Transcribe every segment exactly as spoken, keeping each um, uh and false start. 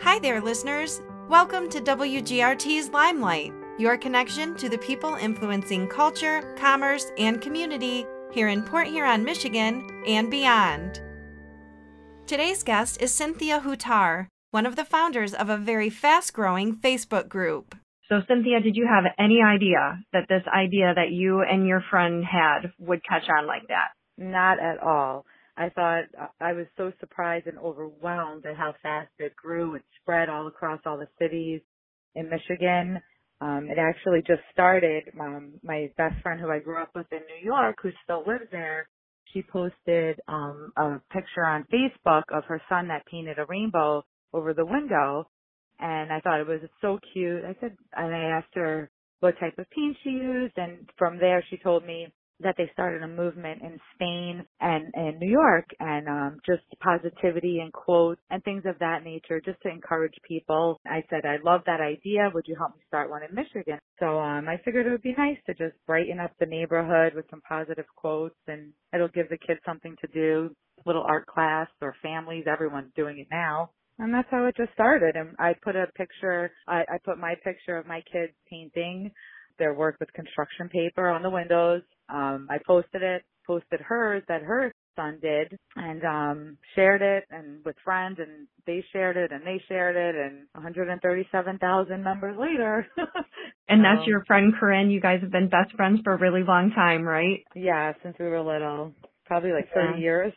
Hi there, listeners. Welcome to W G R T's Limelight, your connection to the people influencing culture, commerce, and community here in Port Huron, Michigan, and beyond. Today's guest is Cynthia Hutar, one of the founders of a very fast-growing Facebook group. So, Cynthia, did you have any idea that this idea that you and your friend had would catch on like that? Not at all. I thought I was so surprised and overwhelmed at how fast it grew and spread all across all the cities in Michigan. Um, it actually just started. Um, my best friend who I grew up with in New York, who still lives there, she posted um, a picture on Facebook of her son that painted a rainbow over the window. And I thought it was so cute. I said, and I asked her what type of paint she used. And from there, she told me that they started a movement in Spain and in New York, and um, just positivity and quotes and things of that nature, just to encourage people. I said, I love that idea. Would you help me start one in Michigan? So um, I figured it would be nice to just brighten up the neighborhood with some positive quotes, and it'll give the kids something to do, little art class or families. Everyone's doing it now. And that's how it just started. And I put a picture, I, I put my picture of my kids painting their work with construction paper on the windows. Um, I posted it, posted hers that her son did, and um, shared it and with friends, and they shared it and they shared it, and one hundred thirty-seven thousand members later. And that's your friend Corinne. You guys have been best friends for a really long time, right? Yeah, since we were little, probably like thirty yeah. years.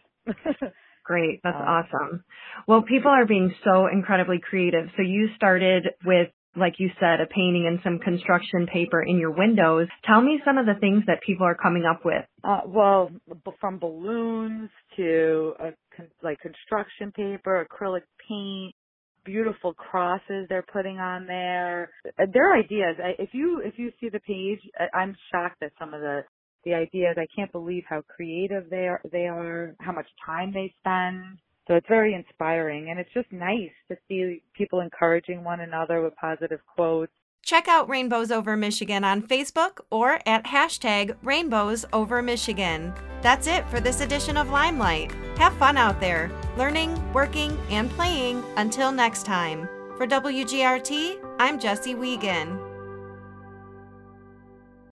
Great. That's um, awesome. Well, people are being so incredibly creative. So you started with, like you said, a painting and some construction paper in your windows. Tell me some of the things that people are coming up with. Uh, well, b- from balloons to uh, con- like construction paper, acrylic paint, beautiful crosses they're putting on there. Uh, Their ideas. I, if you if you see the page, I, I'm shocked at some of the the ideas. I can't believe how creative they are. They are, how much time they spend. So it's very inspiring, and it's just nice to see people encouraging one another with positive quotes. Check out Rainbows Over Michigan on Facebook or at hashtag Rainbows Over Michigan. That's it for this edition of Limelight. Have fun out there, learning, working, and playing. Until next time. For W G R T, I'm Jessie Wiegand.